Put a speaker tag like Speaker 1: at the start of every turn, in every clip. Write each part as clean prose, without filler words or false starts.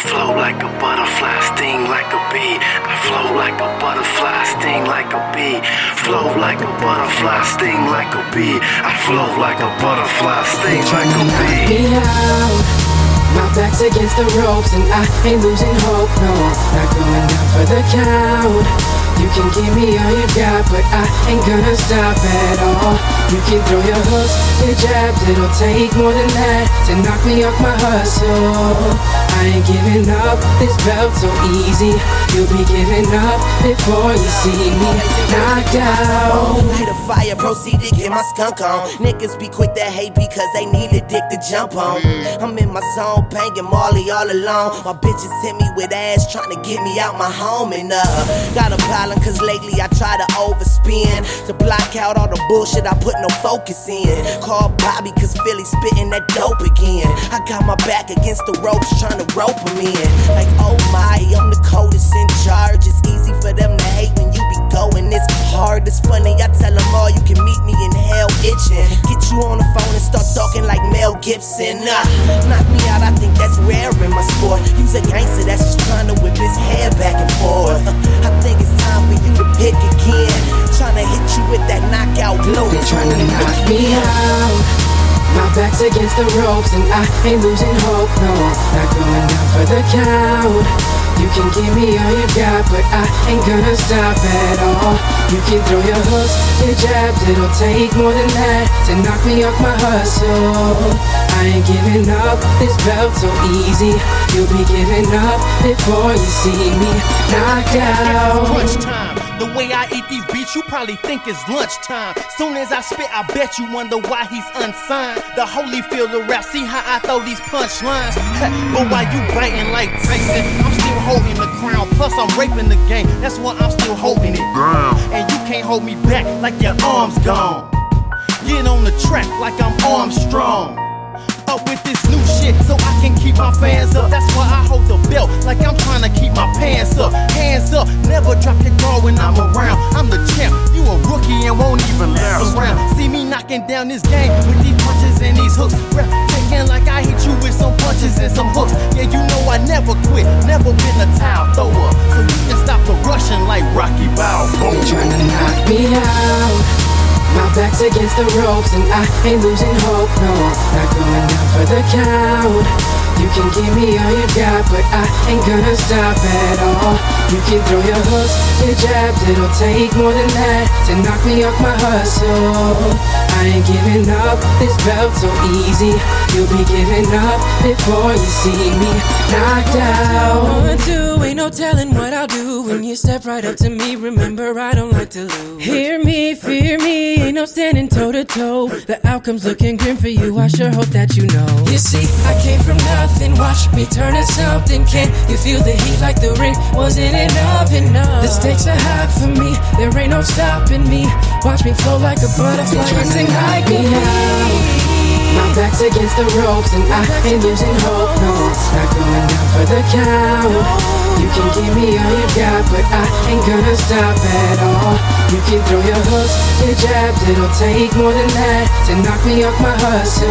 Speaker 1: flow like a butterfly, sting like a bee. I flow like a butterfly, sting like a bee. Flow like a butterfly, sting like a bee. I flow like a butterfly, sting like a bee.
Speaker 2: Me out. My back's against the ropes and I ain't losing hope, no. Not going down for the count. You can give me all you got, but I ain't gonna stop at all. You can throw your hooks, your jabs, it'll take more than that to knock me off my hustle. I ain't giving up, this belt so easy. You'll be giving up before you see me knocked out.
Speaker 3: Light a fire, proceed to get my skunk on. Niggas be quick to hate because they need a dick to jump on. I'm in my zone, banging Marley all alone. My bitches hit me with ass, trying to get me out my home. And got a problem cause lately I try to overspin to block out all the bullshit I put no focus in. Call Bobby cause Philly spitting that dope again. I got my back against the ropes trying to rope them in. Like oh my, I'm the coldest in charge. It's easy for them to hate when you be going this hard. It's funny, I tell them all you can meet me in hell itching. Get you on the phone and start talking like Mel Gibson. Knock me out, I think that's rare in my sport. You's a gangster that's just trying to whip his hair back and forth. I think it's time for you to pick again. Trying to hit you with that knockout blow.
Speaker 2: They're trying to knock me out. My back's against the ropes and I ain't losing hope, no. Not going down for the count. You can give me all you got, but I ain't gonna stop at all. You can throw your hooks, your jabs, it'll take more than that to knock me off my hustle. I ain't giving up, this belt so easy. You'll be giving up before you see me knocked out.
Speaker 4: Crunch time. The way I eat these beats, you probably think it's lunchtime. Soon as I spit, I bet you wonder why he's unsigned. The Holyfield of rap, see how I throw these punchlines. But while you biting like Tyson, I'm still holding the crown. Plus I'm raping the game, that's why I'm still holding it down. And you can't hold me back like your arm's gone. Get on the track like I'm Armstrong. Up with this new shit so I can keep my fans up. That's why I hold the belt like I'm trying to keep my pants up. Hands up, never drop your guard when I'm around. I'm the champ, you a rookie and won't even last around. See me knocking down this game with these punches and these hooks. Taking like I hit you with some punches and some hooks. Yeah, you know I never quit, never been a towel thrower. So you can stop the rushing like Rocky Balboa.
Speaker 2: They're trying to knock me out. My back's against the ropes and I ain't losing hope, no. Not going down for the count. You can give me all you got, but I ain't gonna stop at all. You can throw your hooks, your jabs, it'll take more than that to knock me off my hustle. I ain't giving up, this belt so easy. You'll be giving up before you see me knocked out. 1, 2, ain't no telling what I'll do when you step right up to me. Remember, I don't like to lose. Hear me, fear me, ain't no standing toe to toe. The outcome's looking grim for you, I sure hope that you know. You see, I came from nothing, watch me turn to something. Can you feel the heat like the ring? Wasn't enough? The stakes are high for me, there ain't no stopping me. Watch me flow like a butterfly and sing like me out. My back's against the ropes and I ain't losing hope, no. Not going down for the count. You can give me all you got, but I ain't gonna stop at all. You can throw your hooks, your jabs, it'll take more than that to knock me off my hustle.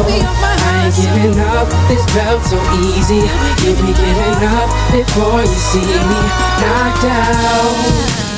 Speaker 2: I ain't giving up, this belt so easy. You'll be giving up before you see me knocked out.